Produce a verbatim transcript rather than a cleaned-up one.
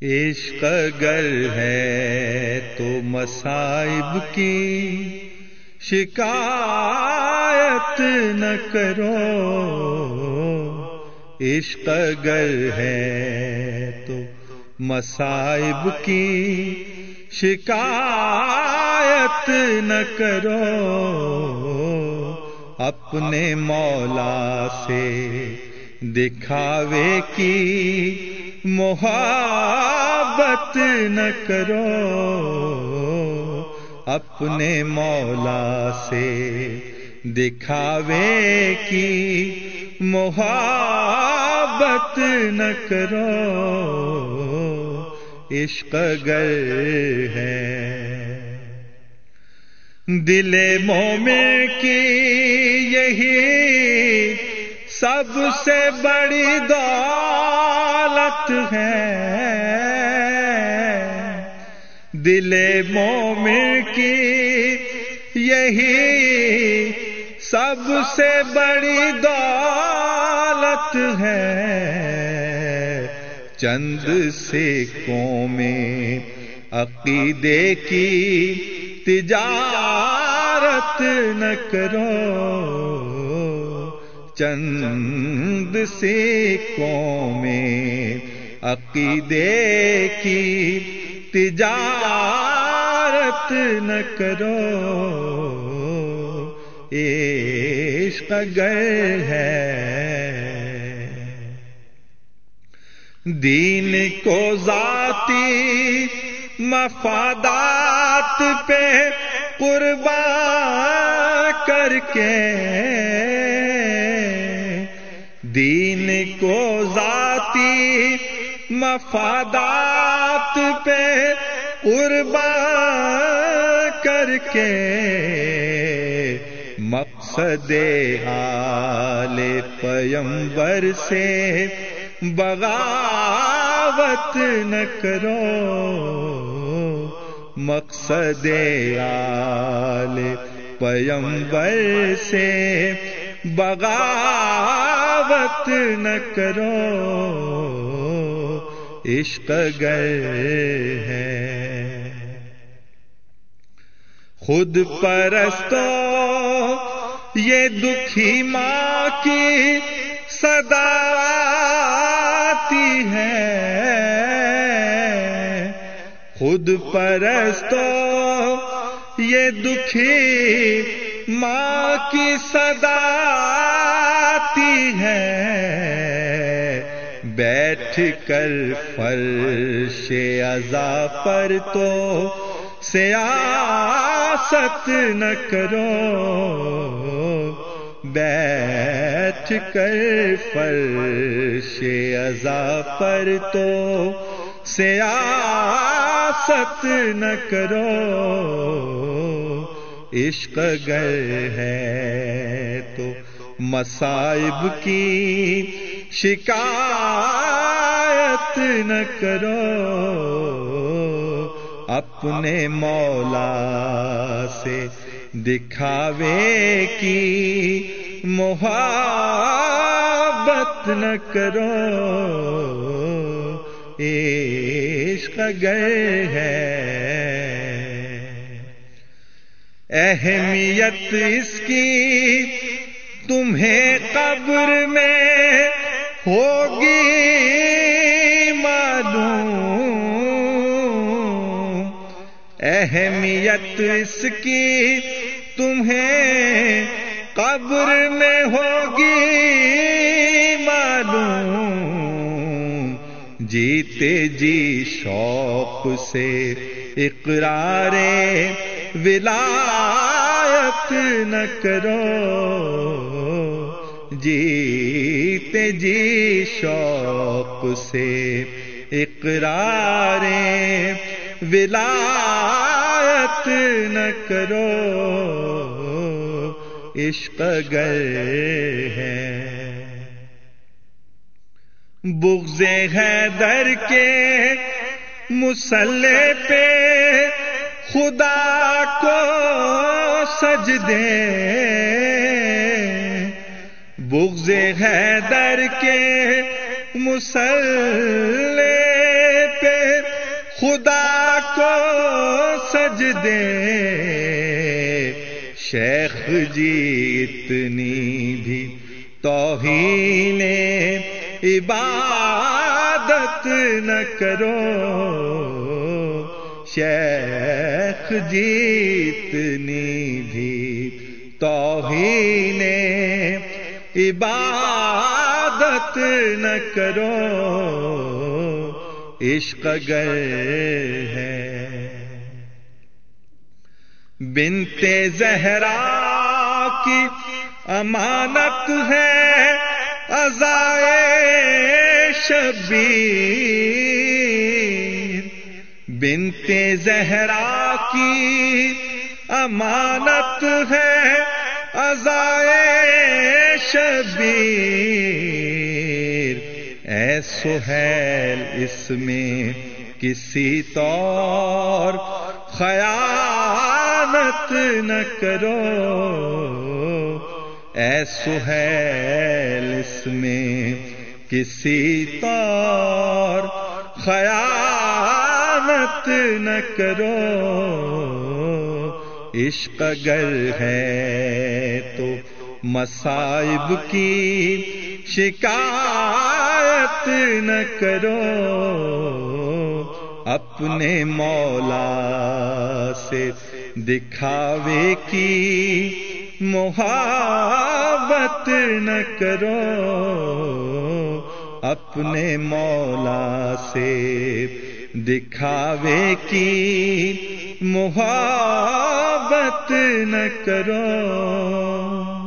عشق اگر ہے تو مصائب کی شکایت نہ کرو، عشق اگر ہے تو مصائب کی شکایت نہ کرو، اپنے مولا سے دکھاوے کی محبت نہ کرو، اپنے مولا سے دکھاوے کی محبت نہ کرو، عشق اگر ہے دل مومن کی یہی سب سے بڑی دولت ہے، دل مومن کی یہی سب سے بڑی دولت ہے، چند سکوں میں عقیدے کی تجارت نہ کرو، چند سکوں میں عقیدے کی تجارت نہ کرو، عشق اگر ہے دین کو ذاتی مفادات پہ قربان کر کے، دین کو ذاتی مفادات پہ قربان کر کے، مقصد آل پیمبر سے بغاوت نہ کرو، مقصد آل پیمبر سے بغاوت نہ کرو، عشق اگر ہے خود پرستو یہ دکھی ماں کی صدا آتی ہے، خود پرستو یہ دکھی ماں کی صدا آتی ہے، بیٹھ کر فرش عزا پر تو سیاست نہ کرو، بیٹھ کر فرش عزا پر تو سیاست نہ کرو، عشق اگر ہے تو مصائب کی شکایت نہ کرو، اپنے مولا سے دکھاوے کی محبت نہ کرو، عشق اگر ہے اہمیت اس کی تمہیں قبر میں ہوگی معلوم، اہمیت اس کی تمہیں قبر میں ہوگی معلوم، جیتے جی شوق سے اقرار ولایت نہ کرو، جیتے جی شوق سے اقرار ولایت نہ کرو، عشق اگر ہے بغض حیدر کے مصلی پہ خدا کو سجدے، بغض حیدر کے مصلی پہ خدا کو سجدے شیخ جی اتنی بھی توہین عبادت نہ کرو، شیخ جی اتنی بھی توہین عبادت نہ کرو، عشق اگر ہے بنت زہرا کی امانت ہے عزائے شبیر، بنت زہرا کی امانت ہے عزائے شبیر، اے سہیل اس میں کسی طور خیانت نہ کرو، اے سہیل اس میں کسی طور خیانت نہ کرو، عشق اگر ہے تو مصائب کی شکایت نہ کرو، اپنے مولا سے دکھاوے کی محبت نہ کرو، اپنے مولا سے دکھاوے کی محبت نہ کرو۔